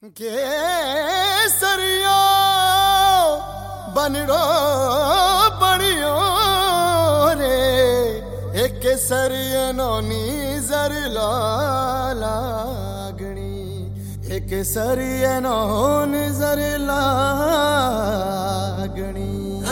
केसरिया बनड़ो बड़ियो रे एक केसरिया नोनी जर लागणी एक केसरिया नोन जर लागणी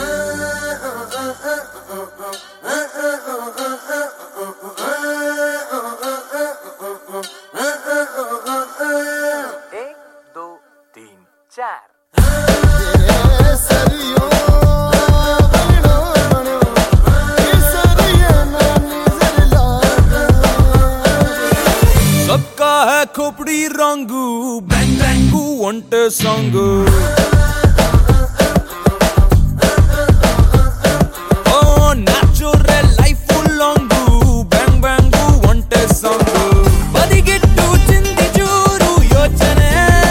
सबका है खोपड़ी रंगू बैंग बैंगू वंटे संगू ओ न्याचुरल लाइफ लॉन्गू बैंग बैंगू वंटे संगू बदिगिट्टू चिंदी चूरू योचने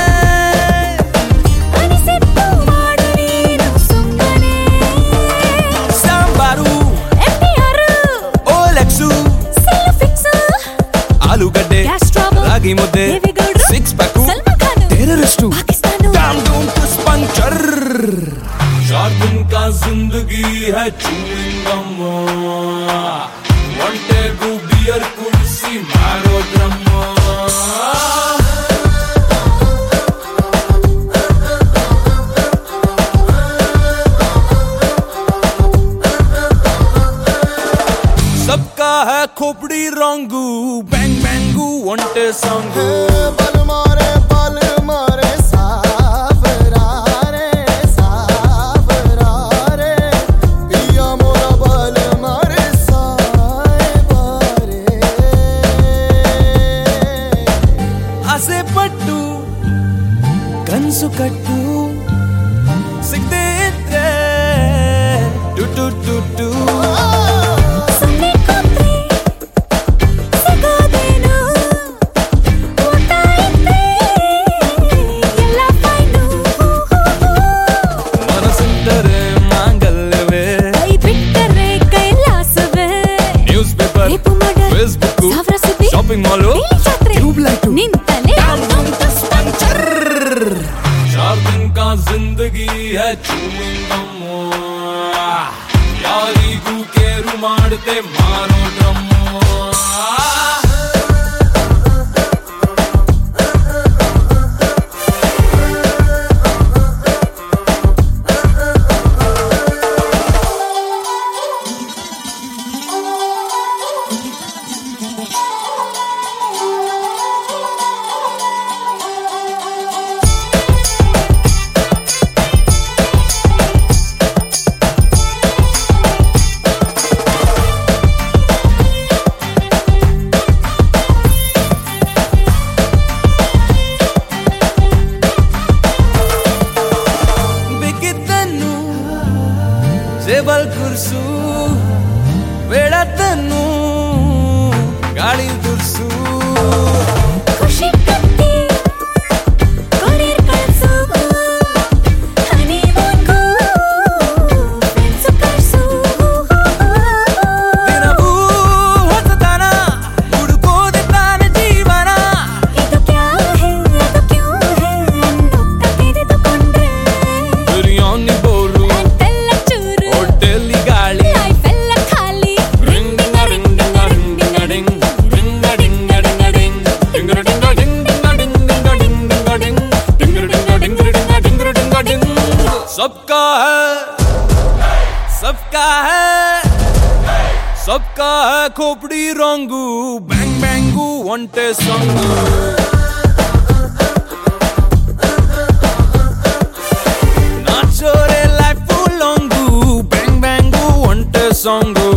ಅನಿಸಿತ್ತು ಮಾಡು ನೀನು ಸುಮ್ಮನೆ ಸಾಂಬಾರು FDR ಓಲೆಕ್ಸು ಫಿಕ್ಸ್ ಆಲೂಗಡ್ಡೆ ರಾಗಿ ಮುದ್ದೆ ದೇವೇಗೌಡ್ರು six pack Salman Khan terrorist Pakistan Damn don't twist puncture 4 दिन का जिंदगी है chewing gum one take beer कुर्सी मारो ड्रम सबका है खोपड़ी रंगू बैंग बैंगू वंटे संगू बल मारे साफरारे पिया मोरा बल मारे सारे आसे पट्टू कनसु कट्टू सिगदे इत्रे टू टू टू टू ಸುಮ್ಮನೆ ಕೊಟ್ರೆ ಸಿಗೋದೇನು ಊಟ ಇದ್ರೆ ಎಲ್ಲ ಫೈನು ಮನಸ್ಸಿಂದರೆ ಮಾಂಗಲ್ಯವೇ ಕೈ ಬಿಟ್ಟರೆ ಕೈಲಾಸವೇ news paper rape murder Facebook ಸಾವಿರ ಸುದ್ದಿ ಶಾಪಿಂಗ್ ಮಾಲು ಇಲ್ಲಿ ಜಾತ್ರೆ ಟ್ಯೂಬ್ ಲೈಟು ನಿಂತಲೇ पंचर 4 दिन का जिंदगी है chewing gum ಯಾರಿಗೂ ಕೇರು ಮಾಡದೆ ಮಾರೋ ಡ್ರಮ್ ಟೇಬಲ್ ಕುರ್ಸು ಬೇಡ ತನ್ನು ಗಾಳಿ ದುರ್ಸು ಖುಷಿ ಕಟ್ಟಿ ಕೊರಿಯರ್ ಕಳ್ಸು ಹನಿಮೂನ್ಗೂ ಫ್ರೆಂಡ್ಸು ಕಳ್ಸು ದಿನವೂ ಹೊಸತನ ಹುಡುಕೋದೆ ತಾನೆ ಜೀವನ ಇದು ಕ್ಯಾ ಹೇ ಅದು ಕ್ಯೂ ಹೇ ಅಂದುತ್ತ ತೆರೆದುಕೊಂಡ್ರೆ ಬಿರಿಯಾನಿ ಬೋಲು ಅಂತೆಲ್ಲ ಚೂರು ಹೋಟೆಲ್ಲಿ ಗಾಳಿ ಲೈಫ್ ಎಲ್ಲ ಖಾಲಿ ರಿಂಗ್ ಡಿಂಗ ರಿಂಗ್ ಡಿಂಗ ರಿಂಗ್ ಡಿಂಗ ಡಿಂಗ್ ರಿಂಗ ಡಿಂಗ ಡಿಂಗ ಡಿಂಗ್ ಡಿಂಗ ಡಿಂಗ ಡಿಂಗ್ ಡಿಂಗ ಡಿಂಗ್ ಡಿಂಗ ಡಿಂಗ್ ಡಿಂಗ ಡಿಂಗ್ ಡಿಂಗ ಡಿಂಗ ಡಿಂಗ ಡಿಂಗ ಡಿಂಗ ಡಿಂಗ ಡಿಂಗ್ सबका है खोपड़ी रंगू बैंग बैंगू वंटे संगू नाचोरे लाइफ लॉन्गू बैंग बैंगू वंटे संगू